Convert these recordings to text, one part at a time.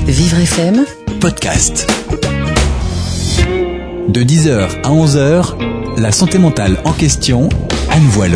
Vivre FM Podcast. De 10h à 11h, la santé mentale en question, Anne Voileau.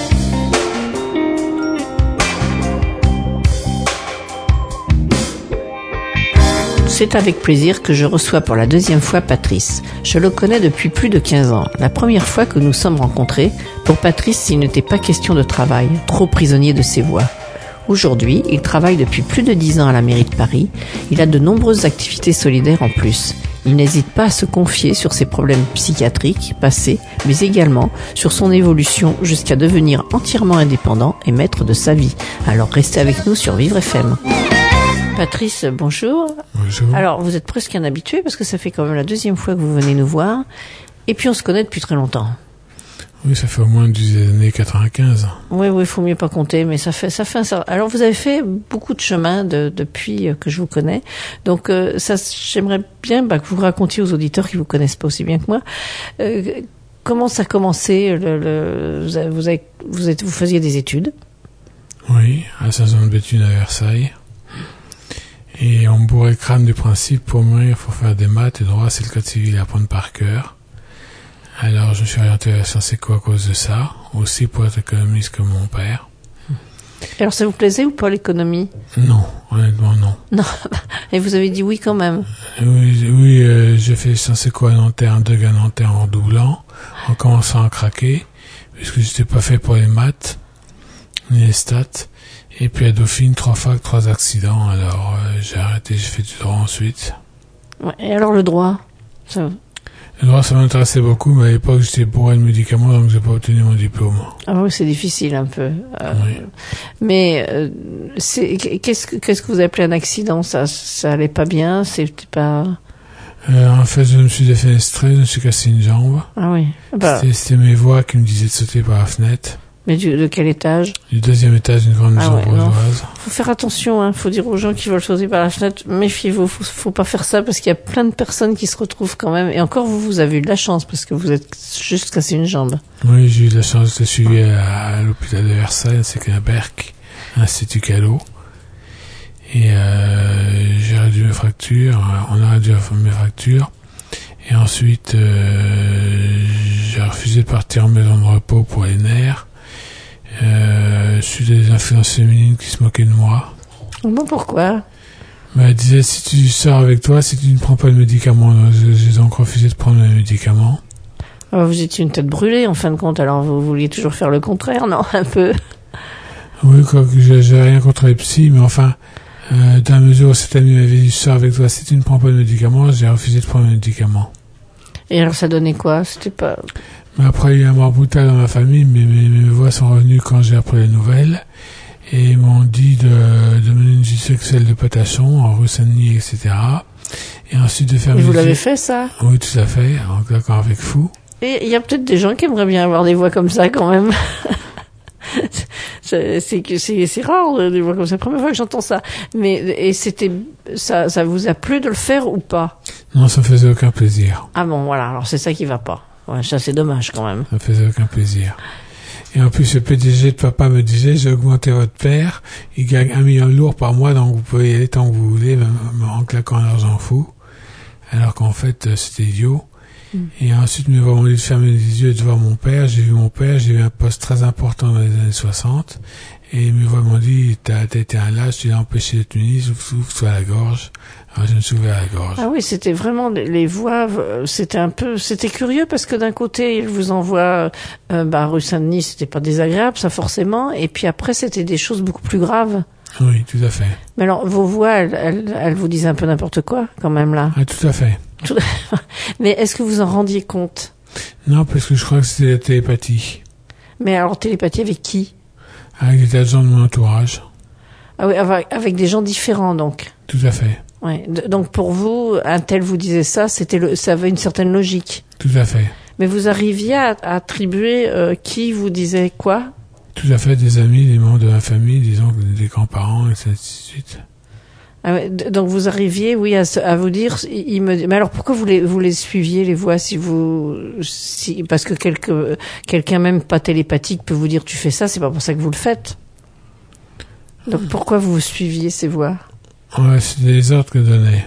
C'est avec plaisir que je reçois pour la deuxième fois Patrice. Je le connais depuis plus de 15 ans. La première fois que nous sommes rencontrés, pour Patrice, il n'était pas question de travail, trop prisonnier de ses voix. Aujourd'hui, il travaille depuis plus de 10 ans à la mairie de Paris. Il a de nombreuses activités solidaires en plus. Il n'hésite pas à se confier sur ses problèmes psychiatriques passés, mais également sur son évolution jusqu'à devenir entièrement indépendant et maître de sa vie. Alors restez avec nous sur Vivre FM. Patrice, bonjour. Bonjour. Alors, vous êtes presque un habitué parce que ça fait quand même la deuxième fois que vous venez nous voir. Et puis, on se connaît depuis très longtemps. Oui, ça fait au moins des années 95. Oui, faut mieux pas compter, mais ça fait un certain... Alors, vous avez fait beaucoup de chemin depuis que je vous connais. Donc, j'aimerais bien que vous racontiez aux auditeurs qui vous connaissent pas aussi bien que moi. Comment ça a commencé vous faisiez des études? Oui, à Saint-Jean-de-Béthune à Versailles. Et on me bourrait le crâne du principe, pour mourir, il faut faire des maths, et droit, c'est le code civil à apprendre par cœur. Alors, je me suis orienté vers Sciences Éco à cause de ça, aussi pour être économiste comme mon père. Alors, ça vous plaisait ou pas l'économie? Non, honnêtement, non. Non, et vous avez dit oui quand même. Oui, j'ai fait Sciences Éco à Nanterre, un degré à Nanterre en redoublant, en commençant à craquer, puisque j'étais pas fait pour les maths, ni les stats. Et puis à Dauphine, 3 facs, 3 accidents, alors j'ai arrêté, j'ai fait du droit ensuite. Ouais, et alors le droit Le droit, ça m'intéressait beaucoup, mais à l'époque, j'étais bourré de médicaments, donc j'ai pas obtenu mon diplôme. Ah oui, c'est difficile un peu. Oui. Mais qu'est-ce que vous appelez un accident? Ça allait pas bien? C'était pas... En fait, je me suis défenestré, je me suis cassé une jambe. Ah oui. C'était mes voix qui me disaient de sauter par la fenêtre. Mais de quel étage? Du 2e étage d'une grande maison bourgeoise. Faut faire attention, hein. Faut dire aux gens qui veulent sauter par la fenêtre, méfiez-vous, faut pas faire ça parce qu'il y a plein de personnes qui se retrouvent quand même. Et encore vous avez eu de la chance parce que vous êtes juste cassé une jambe. Oui, j'ai eu de la chance d'être suivi à l'hôpital de Versailles, c'est qu'un Berck, Institut Callot. Et j'ai réduit mes fractures, on a réduit mes fractures. Et ensuite, j'ai refusé de partir en maison de repos pour les nerfs. Je suis des influences féminines qui se moquaient de moi. Bon, pourquoi? Elle disait, si tu sors avec toi, si tu ne prends pas de médicaments. J'ai donc refusé de prendre les médicaments. Oh, vous étiez une tête brûlée en fin de compte, alors vous vouliez toujours faire le contraire, non? Un peu. Oui, j'ai rien contre les psys, mais enfin, dans la mesure où cette amie m'avait dit, sors avec toi, si tu ne prends pas de médicaments, j'ai refusé de prendre les médicaments. Et alors ça donnait quoi? C'était pas... Mais après, il y a eu un mort brutal dans ma famille, mais mes voix sont revenues quand j'ai appris les nouvelles, et ils m'ont dit de mener une vie sexuelle de patachon, en rue Saint-Denis, etc. Et ensuite de faire... Et vous l'avez fait, ça? Oui, tout à fait, en claquant avec fou. Et il y a peut-être des gens qui aimeraient bien avoir des voix comme ça, quand même. C'est rare, des voix comme ça. C'est la première fois que j'entends ça. Mais, ça vous a plu de le faire ou pas? Non, ça me faisait aucun plaisir. Ah bon, voilà. Alors c'est ça qui va pas. Ouais, ça c'est dommage quand même. Ça me faisait aucun plaisir. Et en plus, le PDG de papa me disait, j'ai augmenté votre père, il gagne 1 million lourd par mois, donc vous pouvez y aller tant que vous voulez, même en claquant l'argent fou. Alors qu'en fait, c'était idiot. Et ensuite, mes voix m'ont dit de fermer les yeux et de voir mon père. J'ai vu mon père, j'ai eu un poste très important dans les années 60. Et mes voix m'ont dit, t'as été un lâche, tu l'as empêché d'être ministre, ouvre-toi à la gorge. Alors je me suis ouvert à la gorge. Ah oui, c'était vraiment les voix, c'était curieux parce que d'un côté, ils vous envoient, rue Saint-Denis, c'était pas désagréable, ça forcément. Et puis après, c'était des choses beaucoup plus graves. Oui, tout à fait. Mais alors, vos voix, elles vous disent un peu n'importe quoi, quand même, là. Ah, tout à fait. Mais est-ce que vous en rendiez compte? Non, parce que je crois que c'était la télépathie. Mais alors, télépathie avec qui? Avec des gens de mon entourage. Ah oui, avec des gens différents, donc. Tout à fait. Ouais. Donc, pour vous, un tel vous disait ça, ça avait une certaine logique. Tout à fait. Mais vous arriviez à attribuer qui vous disait quoi? Tout à fait, des amis, des membres de ma famille, disons, des grands-parents, et ainsi de suite. Ah ouais, donc vous arriviez, oui, à vous dire, mais alors pourquoi vous les suiviez les voix parce que quelqu'un même pas télépathique peut vous dire tu fais ça, c'est pas pour ça que vous le faites. Donc pourquoi vous suiviez ces voix? Ouais, c'était les ordres que donnait.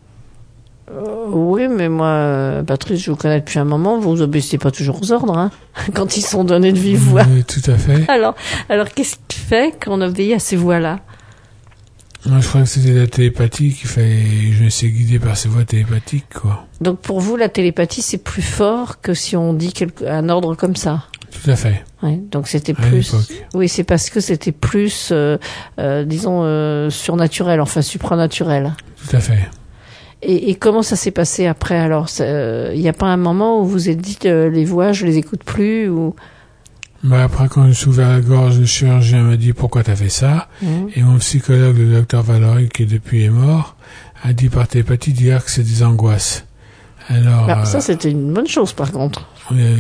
Oui, mais moi, Patrice, je vous connais depuis un moment, vous obéissez pas toujours aux ordres, hein, quand ils sont donnés de vive voix. Oui, tout à fait. Alors, qu'est-ce qui fait qu'on obéit à ces voix-là? Moi, je crois que c'était la télépathie qui fait. Je me suis guidé par ces voix télépathiques, quoi. Donc, pour vous, la télépathie, c'est plus fort que si on dit un ordre comme ça? Tout à fait. Ouais, donc c'était À plus. l'époque. Oui, c'est parce que c'était plus, disons, surnaturel, enfin supranaturel. Tout à fait. Et comment ça s'est passé après alors? Il n'y a pas un moment où vous vous êtes dit les voix, je les écoute plus ou... Bah après, quand je me suis ouvert la gorge, le chirurgien m'a dit pourquoi t'as fait ça. Et mon psychologue, le docteur Valory, qui depuis est mort, a dit par télépathie d'hier que c'est des angoisses. Alors. Ça, c'était une bonne chose par contre.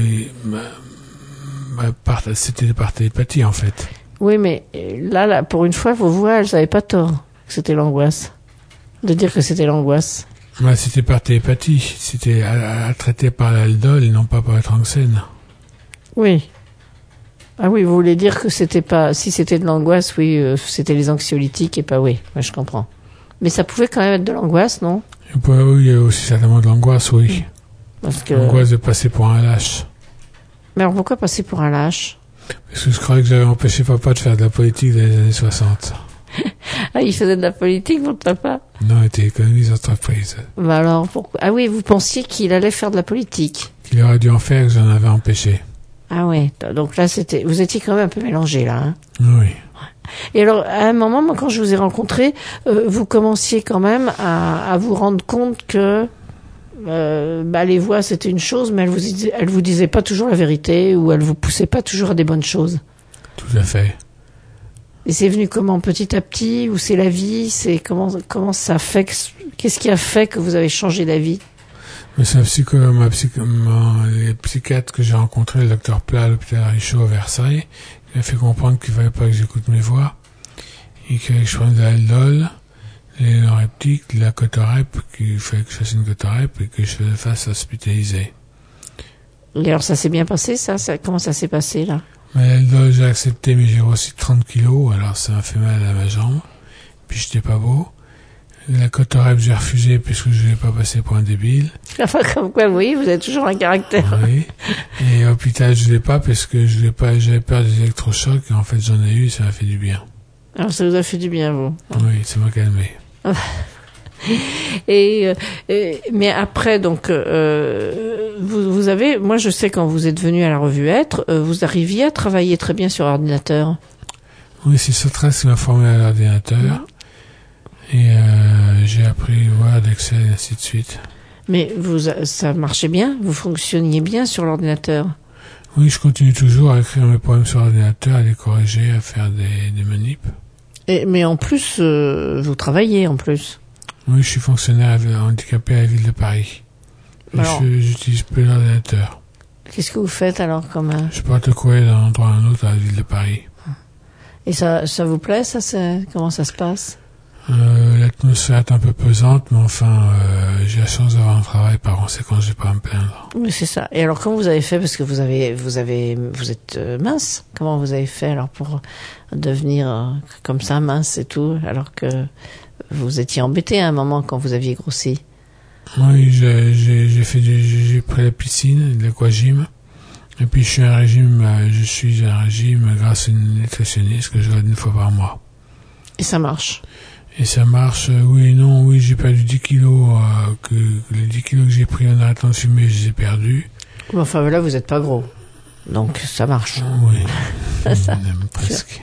C'était par télépathie en fait. Oui, mais là, pour une fois, vos voix, elles n'avaient pas tort que c'était l'angoisse. De dire que c'était l'angoisse. Bah, c'était par télépathie. C'était à traiter par l'aldol et non pas par être en scène. Oui. Ah oui, vous voulez dire que c'était pas... Si c'était de l'angoisse, oui, c'était les anxiolytiques et pas... Oui, je comprends. Mais ça pouvait quand même être de l'angoisse, non? Oui, il y a aussi certainement de l'angoisse, oui. Parce que... L'angoisse de passer pour un lâche. Mais alors pourquoi passer pour un lâche? Parce que je croyais que j'avais empêché papa de faire de la politique dans les années 60. Ah, il faisait de la politique, votre papa? Non, il était économiste d'entreprise. Bah alors, pourquoi? Ah oui, vous pensiez qu'il allait faire de la politique? Qu'il aurait dû en faire et que j'en avais empêché. Ah ouais, donc là, vous étiez quand même un peu mélangé, là, hein? Oui. Et alors, à un moment, moi, quand je vous ai rencontré, vous commenciez quand même à vous rendre compte que les voix, c'était une chose, mais elles vous disaient pas toujours la vérité, ou elles vous poussaient pas toujours à des bonnes choses. Tout à fait. Et c'est venu comment, petit à petit, ou c'est la vie, c'est comment ça fait, qu'est-ce qui a fait que vous avez changé d'avis? Mais c'est les psychiatres que j'ai rencontrés, le docteur Plat à l'hôpital Richaud à Versailles, qui m'a fait comprendre qu'il fallait pas que j'écoute mes voix, et que je prenne de l'aldol, les neuroptiques, de la cotorep, qu'il fallait que je fasse une cotorep, et que je fasse hospitaliser. Et alors, ça s'est bien passé, ça? Comment ça s'est passé, là? Mais l'aldol, j'ai accepté, mais j'ai aussi 30 kilos, alors ça m'a fait mal à ma jambe, puis j'étais pas beau. La cotorep, j'ai refusé puisque je voulais pas passer pour un débile. Enfin, comme quoi, vous voyez, vous avez toujours un caractère. Oui. Et à l'hôpital, je voulais pas parce que j'avais peur des électrochocs et en fait, j'en ai eu et ça m'a fait du bien. Alors, ça vous a fait du bien, vous? Oui, ça m'a calmé. Mais après, donc, vous avez, moi, je sais quand vous êtes venu à la revue Être, vous arriviez à travailler très bien sur ordinateur. Oui, c'est Sotras qui m'a formé à l'ordinateur. Et j'ai appris Word, Excel et ainsi de suite. Mais ça marchait bien? Vous fonctionniez bien sur l'ordinateur? Oui, je continue toujours à écrire mes poèmes sur l'ordinateur, à les corriger, à faire des manips. Mais en plus, vous travaillez en plus? Oui, je suis fonctionnaire handicapé à la ville de Paris. J'utilise peu l'ordinateur. Qu'est-ce que vous faites alors comme... Je porte courrier d'un endroit à un autre à la ville de Paris. Et ça vous plaît, ça? Comment ça se passe? L'atmosphère est un peu pesante, mais enfin, j'ai la chance d'avoir un travail, par conséquent, je vais pas à me plaindre. Oui, c'est ça. Et alors, comment vous avez fait? Parce que vous êtes mince. Comment vous avez fait alors pour devenir comme ça mince et tout, alors que vous étiez embêté à un moment quand vous aviez grossi? Oui, j'ai pris la piscine, de l'aquagym. Et puis je suis un régime grâce à une nutritionniste que je regarde une fois par mois. Et ça marche? Et ça marche, oui et non, oui, j'ai perdu 10 kilos, les 10 kilos que j'ai pris en arrêtant de fumer, je les ai perdus. Mais enfin, là, vous êtes pas gros. Donc, ça marche. Oui. Ça. Même presque.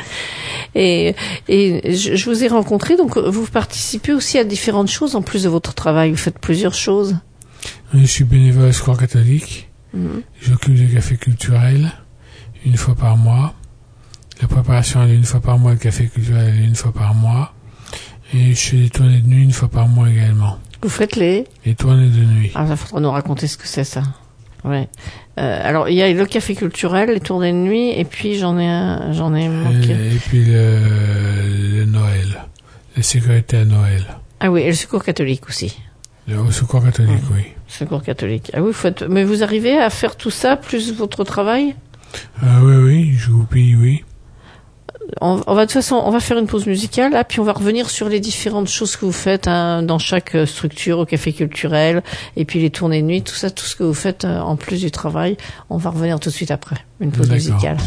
Et je vous ai rencontré, donc, vous participez aussi à différentes choses en plus de votre travail. Vous faites plusieurs choses. Oui, je suis bénévole à la Secours catholique. J'occupe des cafés culturels, une fois par mois. La préparation, elle est une fois par mois, le café culturel, elle est une fois par mois. Et je fais des tournées de nuit une fois par mois également. Vous faites les tournées de nuit. Ah, il faudra nous raconter ce que c'est, ça. Ouais. Alors, il y a le café culturel, les tournées de nuit, et puis j'en ai manqué. Et puis le Noël. La sécurité à Noël. Ah oui, et le secours catholique aussi. Le secours catholique, oui. Secours catholique. Ah oui, mais vous arrivez à faire tout ça, plus votre travail? Oui, je goupille, oui. on va de toute façon, on va faire une pause musicale, là, puis on va revenir sur les différentes choses que vous faites dans chaque structure, au café culturel, et puis les tournées de nuit, tout ça, tout ce que vous faites en plus du travail. On va revenir tout de suite après une pause musicale.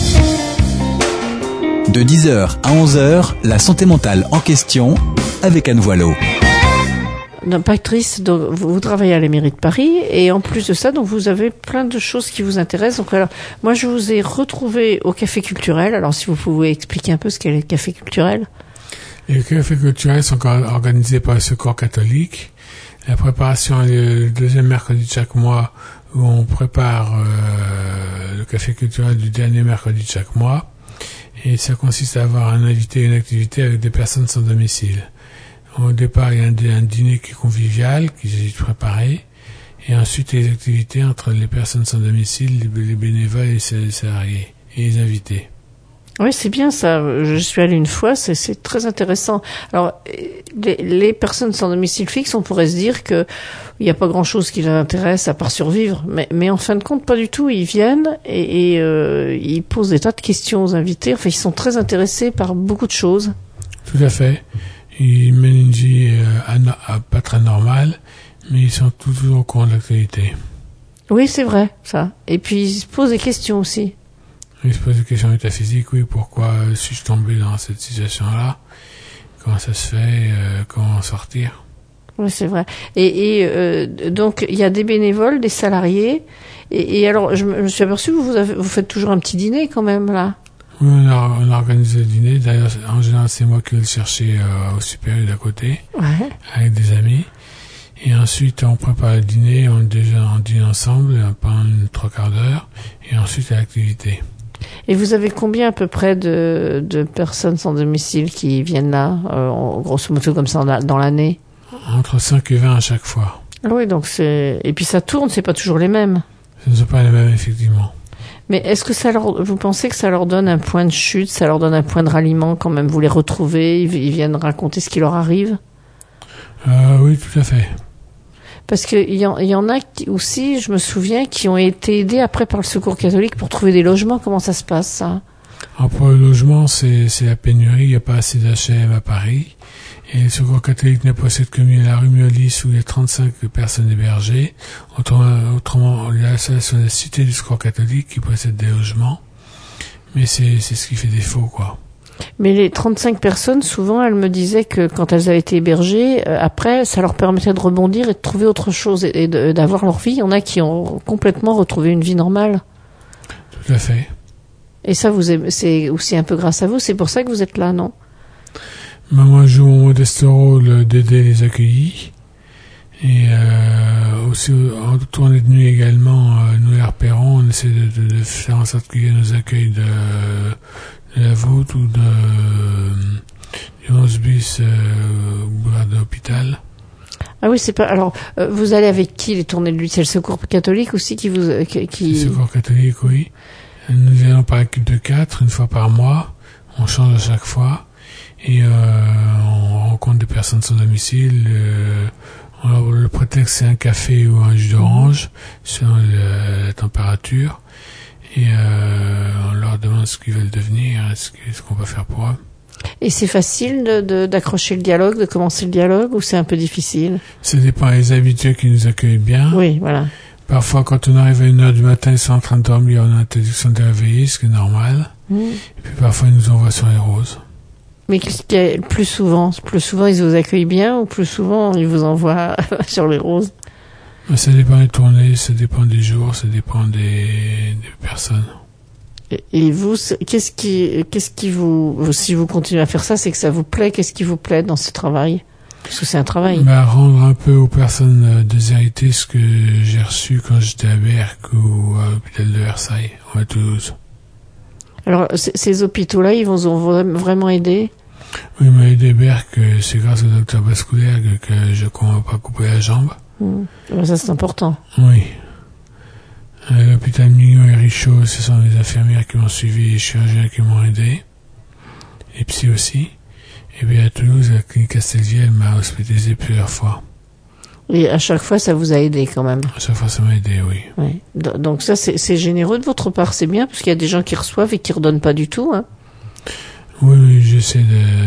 De 10h à 11h, la santé mentale en question avec Anne Voileau. Donc, Patrice, donc, vous travaillez à la mairie de Paris et en plus de ça, donc vous avez plein de choses qui vous intéressent. Donc alors, moi je vous ai retrouvé au café culturel. Alors si vous pouvez expliquer un peu ce qu'est le café culturel. Les cafés culturels sont organisés par le Secours catholique. La préparation est le deuxième mercredi de chaque mois où on prépare le café culturel du dernier mercredi de chaque mois. Et ça consiste à avoir un invité et une activité avec des personnes sans domicile. Au départ, il y a un dîner qui est convivial, qui est préparé, et ensuite les activités entre les personnes sans domicile, les bénévoles et les salariés, et les invités. Oui, c'est bien ça. Je suis allée une fois, c'est très intéressant. Alors, les personnes sans domicile fixe, on pourrait se dire que il n'y a pas grand-chose qui les intéresse à part survivre, mais en fin de compte, pas du tout. Ils viennent et ils posent des tas de questions aux invités. Enfin, ils sont très intéressés par beaucoup de choses. Tout à fait. Ils mènent une vie pas très normale, mais ils sont toujours au courant de l'actualité. Oui, c'est vrai, ça. Et puis, ils se posent des questions aussi. Ils se posent des questions métaphysiques, oui, pourquoi suis-je tombé dans cette situation-là? Comment ça se fait? Comment en sortir? Oui, c'est vrai. Et donc, il y a des bénévoles, des salariés. Et alors, je me suis aperçu que vous faites toujours un petit dîner quand même, là. Oui, on a organisé le dîner. D'ailleurs, en général, c'est moi qui vais le chercher au supérieur d'à côté, ouais. Avec des amis. Et ensuite, on prépare le dîner, on dîne ensemble pendant 3/4 d'heure. Et ensuite, à l'activité. Et vous avez combien à peu près de personnes sans domicile qui viennent là, grosso modo comme ça, dans l'année? Entre 5 et 20 à chaque fois. Ah oui, donc et puis ça tourne, c'est pas toujours les mêmes. Ce ne sont pas les mêmes, effectivement. Mais est-ce que vous pensez que ça leur donne un point de chute, ça leur donne un point de ralliement quand même? Vous les retrouvez, ils viennent raconter ce qui leur arrive? Oui, tout à fait. Parce que il y en a aussi, je me souviens, qui ont été aidés après par le Secours catholique pour trouver des logements. Comment ça se passe, ça? Alors pour le logement, c'est la pénurie. Il n'y a pas assez d'HLM à Paris. Et le Secours catholique ne possède que la rue Miolis où il y a 35 personnes hébergées. Autrement, il y a la cité du Secours catholique qui possède des logements. Mais c'est ce qui fait défaut, quoi. Mais les 35 personnes, souvent, elles me disaient que quand elles avaient été hébergées, après, ça leur permettait de rebondir et de trouver autre chose et d'avoir leur vie. Il y en a qui ont complètement retrouvé une vie normale. Tout à fait. Et ça, c'est aussi un peu grâce à vous. C'est pour ça que vous êtes là, non? Moi, je joue mon modeste rôle d'aider les accueillis. Et aussi, en tournée de nuit également, nous les repérons. On essaie de faire en sorte qu'il y ait nos accueils de la Voûte ou du 11 bis boulevard de l'hôpital. Ah oui, c'est pas. Alors, vous allez avec qui les tournées de nuit? C'est le Secours catholique aussi qui vous. Le Secours catholique, oui. Nous allons par équipe de 4, une fois par mois. On change à chaque fois. Et on rencontre des personnes sans domicile. Alors, le prétexte, c'est un café ou un jus d'orange, selon la température. Et on leur demande ce qu'ils veulent devenir, ce qu'on peut faire pour eux. Et c'est facile d'accrocher le dialogue, de commencer le dialogue, ou c'est un peu difficile? Ça dépend des habitués qui nous accueillent bien. Oui, voilà. Parfois, quand on arrive à 1h du matin, ils sont en train de dormir, on a l'interdiction de les réveiller, ce qui est normal. Et puis parfois, ils nous envoient sur les roses. Mais plus souvent, ils vous accueillent bien, ou plus souvent, ils vous envoient sur les roses? Ça dépend des tournées, ça dépend des jours, ça dépend des personnes. Et vous, qu'est-ce qui vous, si vous continuez à faire ça, c'est que ça vous plaît? Qu'est-ce qui vous plaît dans ce travail? Parce que c'est un travail. Rendre un peu aux personnes déshéritées ce que j'ai reçu quand j'étais à Berck ou à l'hôpital de Versailles, ou à Toulouse. Alors, ces hôpitaux-là, ils vous ont vraiment aidé? Oui, il m'a aidé Berck, c'est grâce au docteur Bascoulère que je ne m'a pas coupé la jambe. Ça, c'est important. Oui. À l'hôpital Mignon et Richaud, ce sont les infirmières qui m'ont suivi, les chirurgiens qui m'ont aidé, les psy aussi. Et bien à Toulouse, la clinique Castelvielle m'a hospitalisé plusieurs fois. Et à chaque fois, ça vous a aidé quand même? À chaque fois, ça m'a aidé, oui. Oui. Donc ça, c'est généreux de votre part, c'est bien, parce qu'il y a des gens qui reçoivent et qui redonnent pas du tout, hein? Oui, j'essaie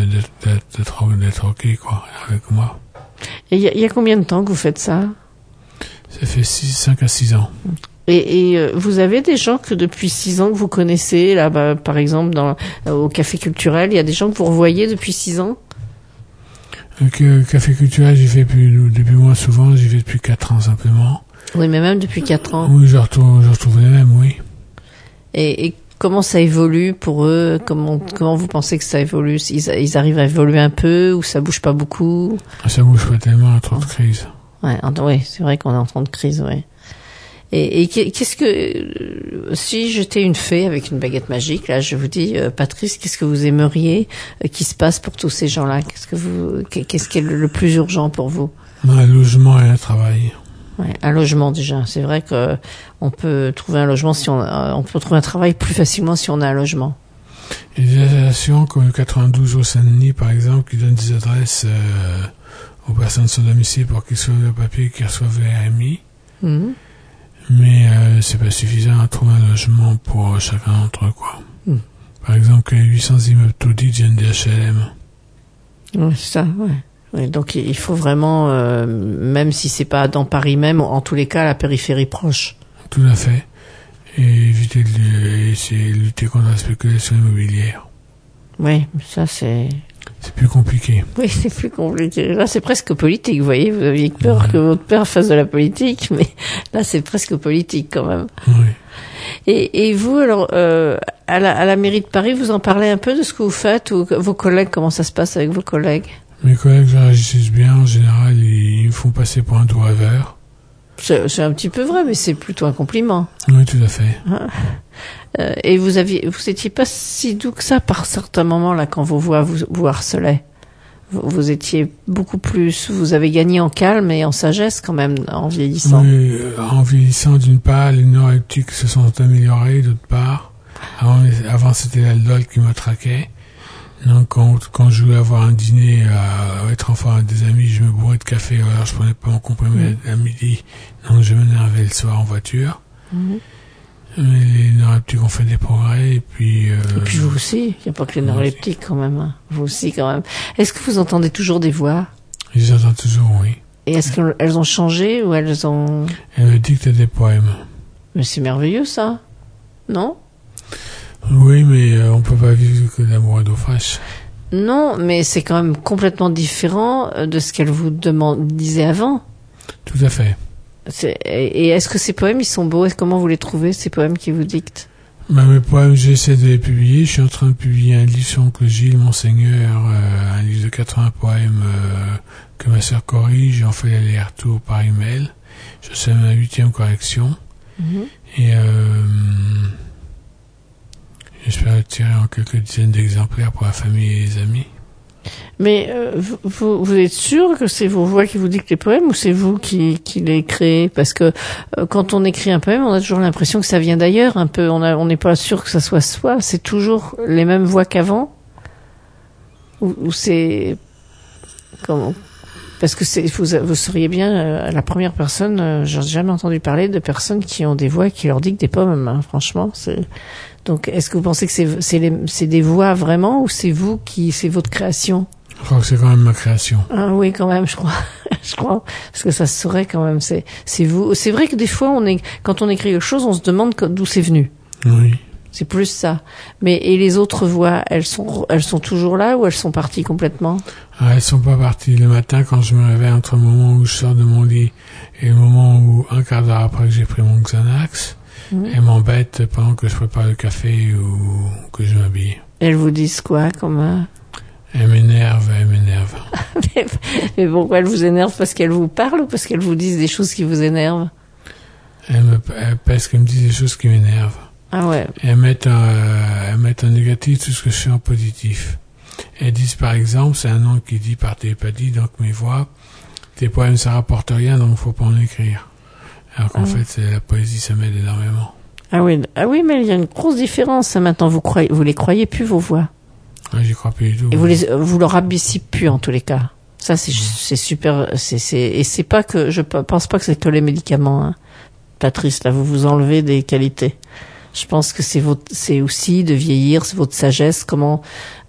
d'être ok, quoi, avec moi. Et il y a combien de temps que vous faites ça? Ça fait 5 à 6 ans. Et vous avez des gens que depuis 6 ans que vous connaissez, là, par exemple, au Café Culturel, il y a des gens que vous revoyez depuis 6 ans? Le Café Culturel, j'y vais depuis moins souvent, j'y vais depuis 4 ans simplement. Oui, mais même depuis 4 ans. Oui, je retrouve les mêmes, oui. Et comment ça évolue pour eux? Comment vous pensez que ça évolue? Ils arrivent à évoluer un peu ou ça bouge pas beaucoup? Ça bouge pas tellement, trop de crise. Ouais, c'est vrai qu'on est en temps de crise, ouais. Et qu'est-ce que si j'étais une fée avec une baguette magique, là, je vous dis, Patrice, qu'est-ce que vous aimeriez qui se passe pour tous ces gens-là? Qu'est-ce qui est le plus urgent pour vous? Un logement et un travail. Ouais, un logement déjà. C'est vrai que on peut trouver un logement si on peut trouver un travail plus facilement si on a un logement. Il y a des associations comme le 92 au Saint-Denis, par exemple, qui donnent des adresses aux personnes sans domicile pour qu'ils soient le papier, qu'ils reçoivent les RMI. Mm-hmm. Mais c'est pas suffisant à trouver un logement pour chacun d'entre eux, quoi. Par exemple, les 800 immeubles taudis viennent des HLM. Oui, c'est ça, ouais. Oui, donc il faut vraiment, même si c'est pas dans Paris même, en tous les cas, la périphérie proche. Tout à fait. Et éviter lutter contre la spéculation immobilière. Oui, ça c'est... C'est plus compliqué. Oui, c'est plus compliqué. Là, c'est presque politique, vous voyez. Vous aviez peur que votre père fasse de la politique, mais là, c'est presque politique quand même. Oui. Et vous, alors, à la mairie de Paris, vous en parlez un peu de ce que vous faites ou vos collègues, comment ça se passe avec vos collègues? Mes collègues réagissent bien. En général, ils me font passer pour un doux rêveur. C'est un petit peu vrai, mais c'est plutôt un compliment. Oui, tout à fait. Et vous étiez pas si doux que ça par certains moments là quand vos voix vous harcelaient. Vous étiez beaucoup plus, vous avez gagné en calme et en sagesse quand même en vieillissant. Oui, en vieillissant d'une part, les neuroleptiques se sont améliorés d'autre part. Avant c'était l'aldol qui me traquait. Donc quand je voulais avoir un dîner, être enfant avec des amis, je me bourrais de café, alors je prenais pas mon comprimé à midi, donc je m'énervais le soir en voiture. Mm-hmm. Mais les neuroleptiques ont fait des progrès, et puis vous aussi, il n'y a pas que les neuroleptiques quand même, hein. Vous aussi quand même. Est-ce que vous entendez toujours des voix? Je les entends toujours, oui. Et est-ce qu'elles ont changé ou elles ont... Elles me dictent des poèmes. Mais c'est merveilleux ça, non? Oui, mais on peut pas vivre que d'amour et d'eau fraîche. Non, mais c'est quand même complètement différent de ce qu'elle vous disait avant. Tout à fait. Et est-ce que ces poèmes, ils sont beaux? Et comment vous les trouvez, ces poèmes qui vous dictent? Mes poèmes, j'essaie de les publier. Je suis en train de publier un livre sur Oncle Gilles, Monseigneur, un livre de 80 poèmes que ma sœur corrige. J'en fais les retours par email. Je sais ma 8e correction. Mm-hmm. Et j'espère le tirer en quelques dizaines d'exemplaires pour la famille et les amis. Mais vous êtes sûr que c'est vos voix qui vous dictent les poèmes ou c'est vous qui les créez? Parce que quand on écrit un poème, on a toujours l'impression que ça vient d'ailleurs un peu. On n'est pas sûr que ça soit soi. C'est toujours les mêmes voix qu'avant? Ou c'est... Comment? Parce que vous seriez bien la première personne, j'ai jamais entendu parler de personnes qui ont des voix qui leur dictent des poèmes, hein, franchement. Donc, est-ce que vous pensez que c'est des voix vraiment ou c'est votre création? Je crois que c'est quand même ma création. Ah oui, quand même, je crois. Je crois. Parce que ça se saurait quand même. C'est vous. C'est vrai que des fois, quand on écrit quelque chose, on se demande d'où c'est venu. Oui. C'est plus ça. Et les autres voix, elles sont toujours là ou elles sont parties complètement? Elles sont pas parties. Le matin, quand je me réveille, entre le moment où je sors de mon lit et le moment où, un quart d'heure après que j'ai pris mon Xanax, elles m'embêtent pendant que je prépare le café ou que je m'habille. Elles vous disent quoi, comme... Elles m'énervent. Mais pourquoi elles vous énervent? Parce qu'elles vous parlent ou parce qu'elles vous disent des choses qui vous énervent? Parce qu'elles me disent des choses qui m'énervent. Ah ouais. Et elles mettent en négatif tout ce que je fais en positif. Elles disent par exemple, c'est un nom qui dit par télépathie, donc mes voix, tes poèmes ça rapporte rien, donc faut pas en écrire. Alors qu'en fait, la poésie, ça m'aide énormément. Ah oui, mais il y a une grosse différence, hein, maintenant. Vous les croyez plus, vos voix. Ah, j'y crois plus du tout. Et vous leur abaissez plus, en tous les cas. Ça, c'est super, et c'est pas que, je pense pas que c'est que les médicaments, hein. Patrice, là, vous enlevez des qualités. Je pense que c'est aussi de vieillir, c'est votre sagesse. Comment,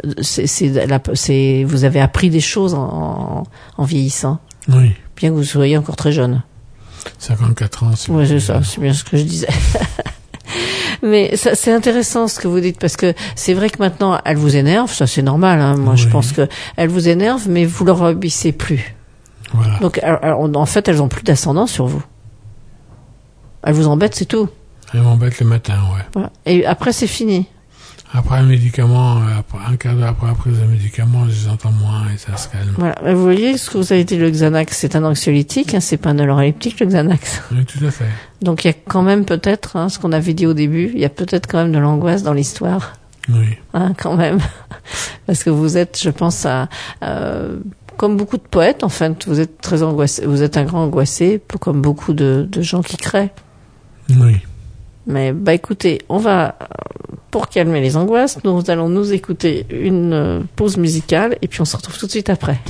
vous avez appris des choses en vieillissant. Oui. Bien que vous soyez encore très jeune. 54 ans. Oui, c'est ça, c'est bien ce que je disais. Mais ça, c'est intéressant ce que vous dites, parce que c'est vrai que maintenant, elle vous énerve, ça c'est normal, hein. Moi, je pense que elle vous énerve, mais vous leur obéissez plus. Voilà. Donc, en fait, elles ont plus d'ascendant sur vous. Elles vous embêtent, c'est tout. Elles m'embêtent le matin, ouais. Voilà. Et après, c'est fini. Après un médicament, un quart d'heure après la prise de médicament, je les entends moins et ça se calme. Voilà. Vous voyez, ce que vous avez dit, le Xanax, c'est un anxiolytique, hein, c'est pas un neuroleptique, le Xanax. Oui, tout à fait. Donc, il y a quand même peut-être, hein, ce qu'on avait dit au début, il y a peut-être quand même de l'angoisse dans l'histoire. Oui. Hein, quand même. Parce que vous êtes, je pense, comme beaucoup de poètes, en fait, vous êtes très angoissé, vous êtes un grand angoissé, comme beaucoup de gens qui créent. Oui. Mais écoutez, on va, pour calmer les angoisses, nous allons nous écouter une pause musicale et puis on se retrouve tout de suite après.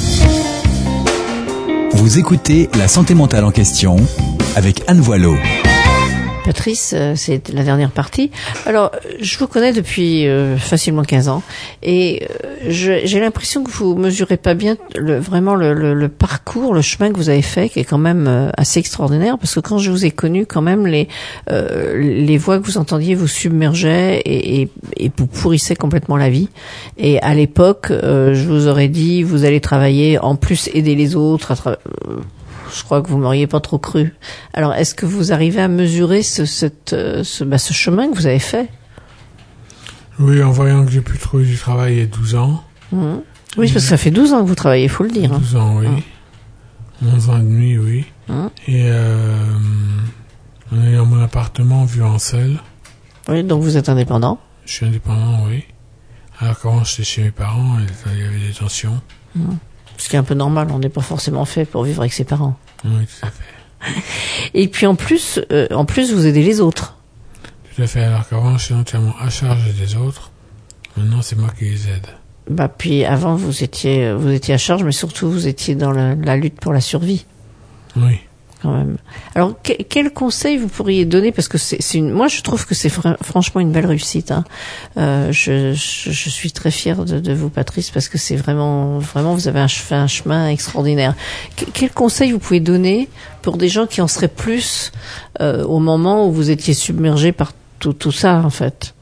Vous écoutez La santé mentale en question avec Anne Voileau. Patrice, c'est la dernière partie. Alors, je vous connais depuis facilement 15 ans et j'ai l'impression que vous mesurez pas bien vraiment le parcours, le chemin que vous avez fait, qui est quand même assez extraordinaire, parce que quand je vous ai connu, quand même, les voix que vous entendiez vous submergeaient et vous pourrissaient complètement la vie. Et à l'époque, je vous aurais dit, vous allez travailler, en plus aider les autres je crois que vous m'auriez pas trop cru. Alors, est-ce que vous arrivez à mesurer ce chemin que vous avez fait? Oui, en voyant que j'ai pu trouver du travail il y a 12 ans. Mmh. Oui, parce que ça fait 12 ans que vous travaillez, il faut le dire. 12 ans, oui. 11 ans et demi, oui. Et en ayant mon appartement vu en selle. Oui, donc vous êtes indépendant? Je suis indépendant, oui. Alors qu'avant, j'étais chez mes parents et il y avait des tensions. Ce qui est un peu normal, on n'est pas forcément fait pour vivre avec ses parents. Oui, tout à fait. Et puis en plus, vous aidez les autres. Tout à fait, alors qu'avant, j'étais entièrement à charge des autres. Maintenant, c'est moi qui les aide. Puis avant, vous étiez à charge, mais surtout, vous étiez dans la lutte pour la survie. Oui. Quand même. Alors, quel conseil vous pourriez donner, parce que moi, je trouve que c'est franchement une belle réussite, hein. Je suis très fière de vous, Patrice, parce que c'est vraiment, vous avez fait un chemin extraordinaire. Quel conseil vous pouvez donner pour des gens qui en seraient plus, au moment où vous étiez submergé par tout ça, en fait?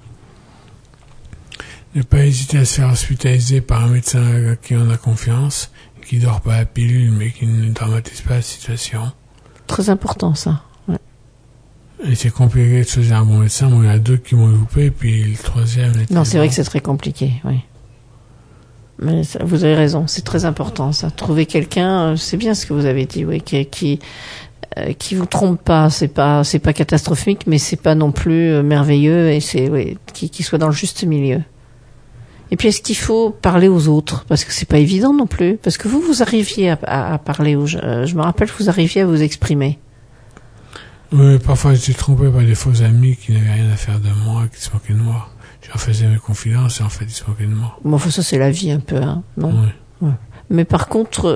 Ne pas hésiter à se faire hospitaliser par un médecin à qui on a confiance, qui dort pas la pilule, mais qui ne dramatise pas la situation. Très important, ça. Ouais. Et c'est compliqué de choisir un bon médecin. Bon, il y en a 2 qui m'ont loupé, puis le 3e... Non, c'est vrai que c'est très compliqué, oui. Mais vous avez raison, c'est très important, ça. Trouver quelqu'un, c'est bien ce que vous avez dit, oui, qui vous trompe pas. C'est pas catastrophique, mais c'est pas non plus merveilleux, et qui soit dans le juste milieu. Et puis, est-ce qu'il faut parler aux autres? Parce que c'est pas évident non plus. Parce que vous arriviez à parler aux gens. Je me rappelle que vous arriviez à vous exprimer. Oui, parfois j'étais trompé par des faux amis qui n'avaient rien à faire de moi, qui se moquaient de moi. Je leur faisais mes confidences et en fait ils se moquaient de moi. Bon, ça c'est la vie un peu, hein, non? Oui. Ouais. Mais par contre,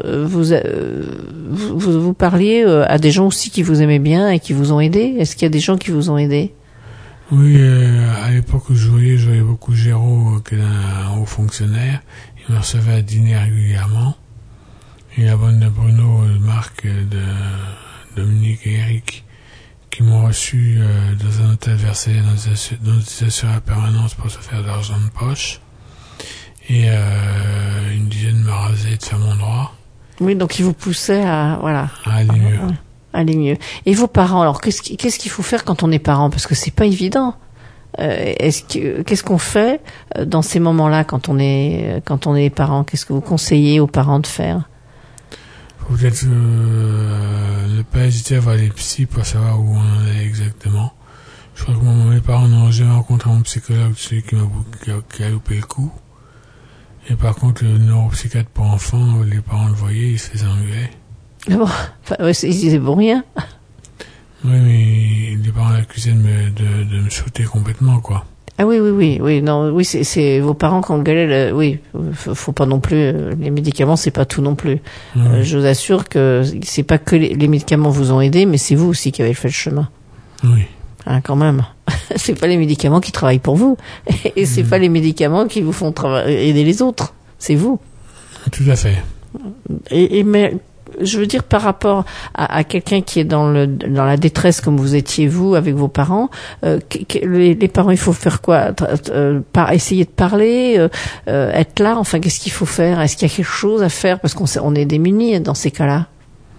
vous parliez à des gens aussi qui vous aimaient bien et qui vous ont aidé. Est-ce qu'il y a des gens qui vous ont aidé? Oui, à l'époque où je voyais beaucoup Géraud, qui est un haut fonctionnaire. Il me recevait à dîner régulièrement. Et la bonne de Bruno, Marc, de Dominique et Eric, qui m'ont reçu dans un hôtel versé dans des assurances à permanence pour se faire de l'argent de poche. Et ils me disaient de me raser et de faire mon droit. Oui, donc ils vous poussaient à aller mieux. Aller mieux. Et vos parents, alors qu'est-ce qu'il faut faire quand on est parent? Parce que c'est pas évident. Qu'est-ce qu'on fait dans ces moments-là quand on est parent? Qu'est-ce que vous conseillez aux parents de faire? Faut peut-être ne pas hésiter à voir les psys pour savoir où on en est exactement. Je crois que mes parents n'ont jamais rencontré mon psychologue, celui qui a loupé le coup. Et par contre, le neuropsychiatre pour enfants, les parents le voyaient, ils se faisaient engueuler. Bon, ils disaient bon rien. Oui, mais les parents l'accusaient de me shooter complètement, quoi. Ah oui, non, oui, c'est vos parents qui engueulaient, oui, faut pas non plus, les médicaments, c'est pas tout non plus. Oui. Je vous assure que c'est pas que les médicaments vous ont aidé, mais c'est vous aussi qui avez fait le chemin. Oui. Hein, quand même. C'est pas les médicaments qui travaillent pour vous. Et c'est pas les médicaments qui vous font aider les autres. C'est vous. Tout à fait. Mais je veux dire, par rapport à quelqu'un qui est dans la détresse comme vous étiez vous avec vos parents, les parents, il faut faire quoi? Essayer de parler, être là. Enfin, qu'est-ce qu'il faut faire? Est-ce qu'il y a quelque chose à faire? Parce qu'on est démunis dans ces cas-là.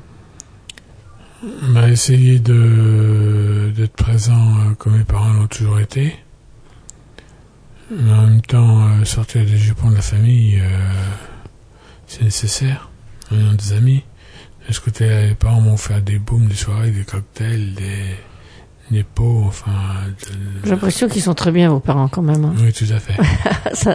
Essayer d'être présent comme mes parents l'ont toujours été. Mais en même temps, sortir des jupons de la famille, c'est nécessaire. On a des amis. De ce côté-là, les parents m'ont fait des booms, des soirées, des cocktails, des pots, enfin... J'ai l'impression qu'ils sont très bien, vos parents, quand même. Hein. Oui, tout à fait. Ça,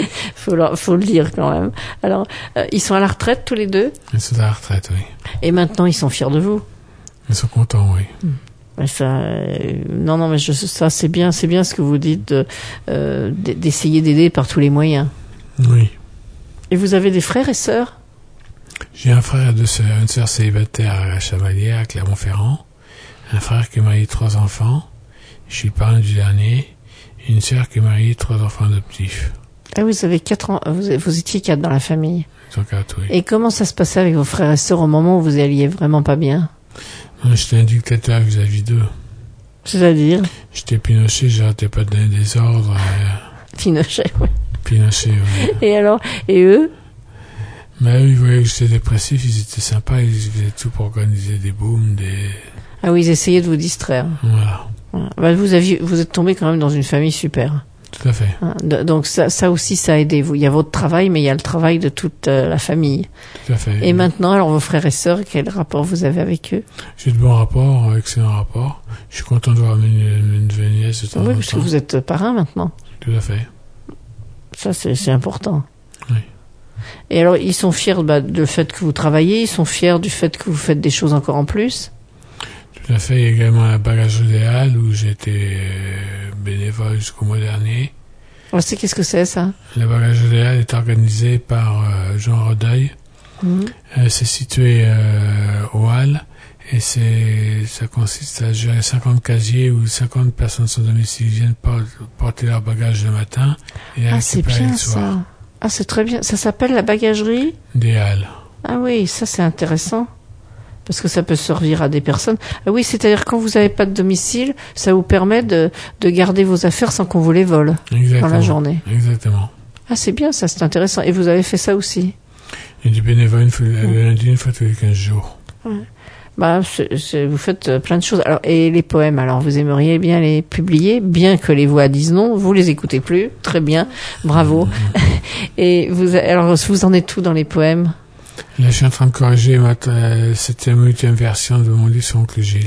faut le dire, quand même. Alors, ils sont à la retraite, tous les deux? Ils sont à la retraite, oui. Et maintenant, ils sont fiers de vous? Ils sont contents, oui. Mais ça, non, mais ça, c'est bien ce que vous dites, d'essayer d'aider par tous les moyens. Oui. Et vous avez des frères et sœurs? J'ai un frère et deux sœurs. Une sœur célibataire à Chavalière, à Clermont-Ferrand. Un frère qui a marié 3 enfants. Je suis le parrain du dernier. Et une sœur qui a marié 3 enfants adoptifs. Ah, vous avez 4 ans, vous étiez 4 dans la famille. Ils sont 4, oui. Et comment ça se passait avec vos frères et sœurs au moment où vous alliez vraiment pas bien? Moi, j'étais un dictateur vis-à-vis d'eux. C'est-à-dire? J'étais Pinochet, j'arrêtais pas de donner des ordres. Pinochet, oui. Pinochet, oui. Et alors, et eux? Mais eux, ils voyaient que j'étais dépressif, ils étaient sympas, ils faisaient tout pour organiser des booms, Ah oui, ils essayaient de vous distraire. Voilà. Bah, vous êtes tombé quand même dans une famille super. Tout à fait. Donc ça aussi, ça a aidé vous. Il y a votre travail, mais il y a le travail de toute la famille. Tout à fait. Et maintenant, alors vos frères et sœurs, quel rapport vous avez avec eux? J'ai de bons rapports, excellents rapports. Je suis content de voir une nièce de temps en temps. Oui, parce que vous êtes parrain maintenant. Tout à fait. Ça, c'est important. Oui. Et alors, ils sont fiers du fait que vous travaillez, ils sont fiers du fait que vous faites des choses encore en plus? Tout à fait. Il y a également la bagagerie des Halles où j'étais bénévole jusqu'au mois dernier. Qu'est-ce que c'est, ça? La bagagerie des Halles est organisée par Jean Rodeuil. C'est situé aux Halles et ça consiste à gérer 50 casiers où 50 personnes sans domicile viennent porter leur bagage le matin et à récupérer le soir. Ça. Ah, c'est très bien. Ça s'appelle la bagagerie des Halles. Ah oui, ça c'est intéressant. Parce que ça peut servir à des personnes. Ah oui, c'est-à-dire quand vous n'avez pas de domicile, ça vous permet de garder vos affaires sans qu'on vous les vole. Exactement. Dans la journée. Exactement. Ah, c'est bien, ça, c'est intéressant. Et vous avez fait ça aussi? Il y a du bénévole le lundi, une fois tous les 15 jours. Ouais. Bah, vous faites plein de choses. Alors, et les poèmes, alors vous aimeriez bien les publier, bien que les voix disent non, vous les écoutez plus. Très bien, bravo. Et alors, vous en êtes où dans les poèmes? Là, je suis en train de corriger ma 7e ou 8e version de mon livre sur Oncle Gilles.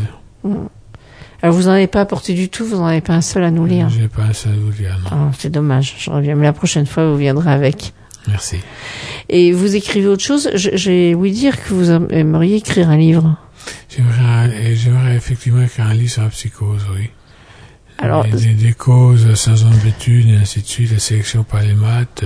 Alors, vous n'en avez pas apporté du tout, vous n'en avez pas un seul à nous lire? J'ai pas un seul à vous lire, non. Oh, c'est dommage, je reviens. Mais la prochaine fois, vous viendrez avec. Merci. Et vous écrivez autre chose? J'ai ouï dire que vous aimeriez écrire un livre. J'aimerais effectivement écrire un livre sur la psychose, oui. Alors, des causes sans zone d'études et ainsi de suite, la sélection par les maths,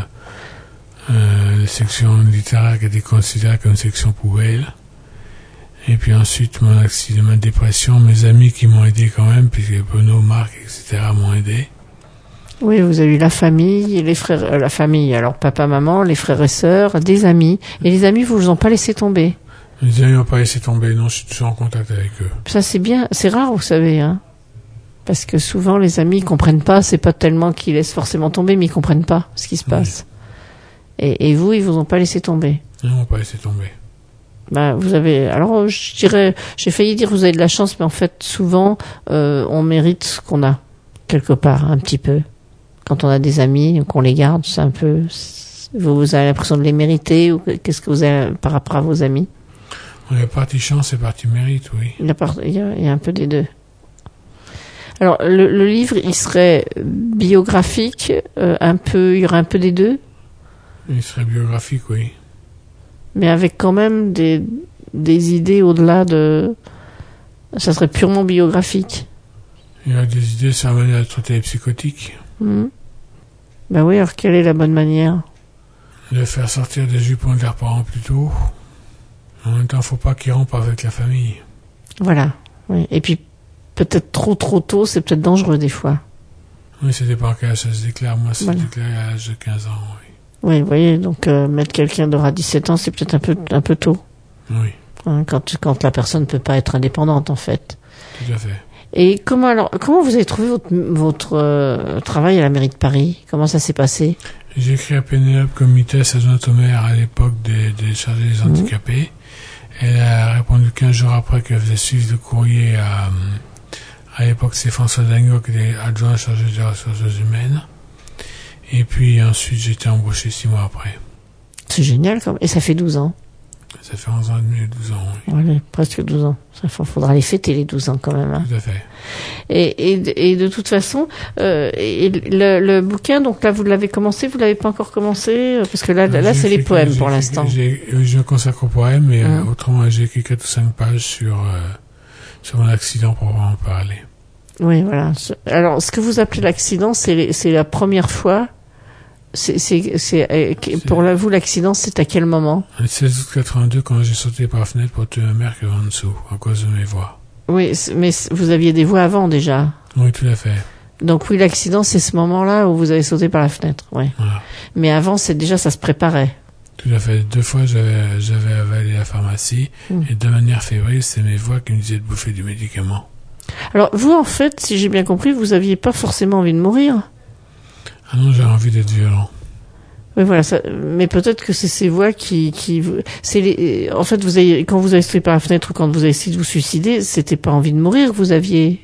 la section littéraire qui a été considérée comme section poubelle. Et puis ensuite, mon accident, ma dépression, mes amis qui m'ont aidé quand même, puisque Benoît, Marc, etc. m'ont aidé. Oui, vous avez eu la famille, les frères, la famille, alors papa, maman, les frères et sœurs, des amis. Et les amis, vous ont pas laissé tomber? Les amis m'ont pas laissé tomber, non, je suis toujours en contact avec eux. Ça, c'est bien, c'est rare, vous savez, hein. Parce que souvent, les amis, ils comprennent pas, c'est pas tellement qu'ils laissent forcément tomber, mais ils comprennent pas ce qui se passe. Et vous, ils vous ont pas laissé tomber? Non, ils m'ont pas laissé tomber. Bah, vous avez, alors, je dirais, j'ai failli dire vous avez de la chance, mais en fait, souvent, on mérite ce qu'on a. Quelque part, un petit peu. Quand on a des amis, qu'on les garde, c'est un peu, vous avez l'impression de les mériter, ou qu'est-ce que vous avez par rapport à vos amis? Il y a partie chance et partie mérite, oui. Il y a un peu des deux. Alors, le livre, il serait biographique, il y aurait un peu des deux? Il serait biographique, oui. Mais avec quand même des idées au-delà de... Ça serait purement biographique. Il y a des idées sur la manière de traiter les psychotiques. Ben oui, alors quelle est la bonne manière? De faire sortir des jupons de leurs parents plus tôt. En même temps, faut pas qu'ils rompent avec la famille. Voilà. Oui. Et puis, peut-être trop tôt, c'est peut-être dangereux des fois. Oui, ça dépend quel âge ça se déclare. Moi, ça se déclare à l'âge de 15 ans, oui. Oui, vous voyez, donc mettre quelqu'un dehors à 17 ans, c'est peut-être un peu tôt. Oui. Hein, quand la personne ne peut pas être indépendante, en fait. Tout à fait. Et comment vous avez trouvé votre travail à la mairie de Paris? Comment ça s'est passé? J'ai écrit à Pénélope Comites, adjointe au maire à l'époque des chargés des handicapés. Elle a répondu 15 jours après qu'elle faisait suivre le courrier à l'époque, c'est François Dagneau qui était adjoint chargé des ressources humaines. Et puis ensuite, j'ai été embauché 6 mois après. C'est génial, et ça fait 12 ans. Ça fait 11 ans et demi, 12 ans, oui. Ouais, presque 12 ans. Il faudra les fêter, les 12 ans, quand même. Hein. Tout à fait. Et de toute façon, le bouquin, donc là, vous l'avez commencé, vous l'avez pas encore commencé? Parce que là c'est les poèmes pour l'instant. Je me consacre aux poèmes, mais autrement, j'ai écrit 4 ou 5 pages sur mon accident pour en parler. Oui, voilà. Alors, ce que vous appelez l'accident, c'est la première fois. Pour vous, l'accident, c'est à quel moment? Le 16 août 82, quand j'ai sauté par la fenêtre pour tuer ma mère qui est en dessous, à cause de mes voix. Oui, mais vous aviez des voix avant, déjà. Oui, tout à fait. Donc oui, l'accident, c'est ce moment-là où vous avez sauté par la fenêtre, oui. Voilà. Mais avant, déjà, ça se préparait. Tout à fait. 2 fois, j'avais avalé la pharmacie, et de manière fébrile, c'est mes voix qui me disaient de bouffer du médicament. Alors, vous, en fait, si j'ai bien compris, vous aviez pas forcément envie de mourir. Ah non, j'ai envie d'être violent. Oui, voilà. Mais peut-être que c'est ces voix en fait, quand vous avez sauté par la fenêtre ou quand vous avez essayé de vous suicider, c'était pas envie de mourir que vous aviez.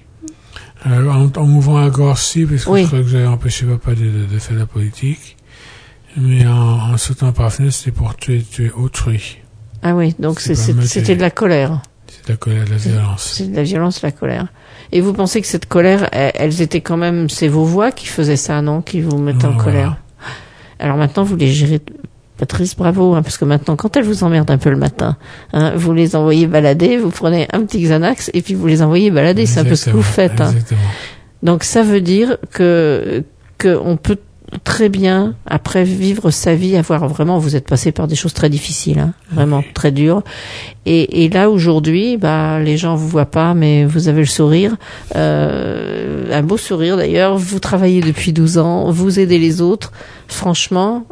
En m'ouvrant la gorge, si, parce que je crois que j'avais empêché papa de faire la politique. Mais en sautant par la fenêtre, c'était pour tuer autrui. Ah oui, donc c'était de la colère. C'est de la colère, de la violence. C'est de la violence, de la colère. Et vous pensez que cette colère, elles étaient quand même, c'est vos voix qui faisaient ça, non? Qui vous mettaient en colère. Alors maintenant, vous les gérez, Patrice, bravo, hein, parce que maintenant, quand elles vous emmerdent un peu le matin, hein, vous les envoyez balader, vous prenez un petit Xanax et puis vous les envoyez balader. C'est un peu ce que vous faites. Hein. Donc ça veut dire que on peut très bien, après, vivre sa vie, vous êtes passé par des choses très difficiles, hein, vraiment très dures. Et là, aujourd'hui, les gens vous voient pas, mais vous avez le sourire, un beau sourire d'ailleurs. Vous travaillez depuis 12 ans, vous aidez les autres. Franchement,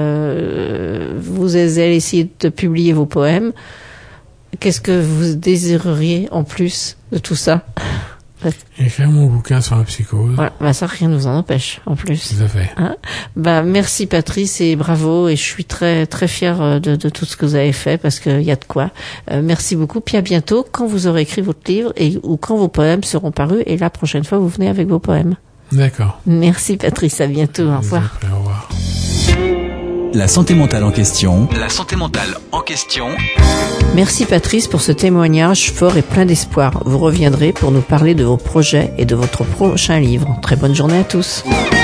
vous allez essayer de publier vos poèmes. Qu'est-ce que vous désireriez en plus de tout ça? Écrire mon bouquin sur la psychose. Voilà, ça, rien ne vous en empêche, en plus. Tout à fait. Hein? Merci Patrice et bravo, et je suis très, très fière de tout ce que vous avez fait, parce qu'il y a de quoi. Merci beaucoup, puis à bientôt, quand vous aurez écrit votre livre, ou quand vos poèmes seront parus, et la prochaine fois, vous venez avec vos poèmes. D'accord. Merci Patrice, à bientôt, au revoir. Au revoir. La santé mentale en question. La santé mentale en question. Merci Patrice pour ce témoignage fort et plein d'espoir. Vous reviendrez pour nous parler de vos projets et de votre prochain livre. Très bonne journée à tous.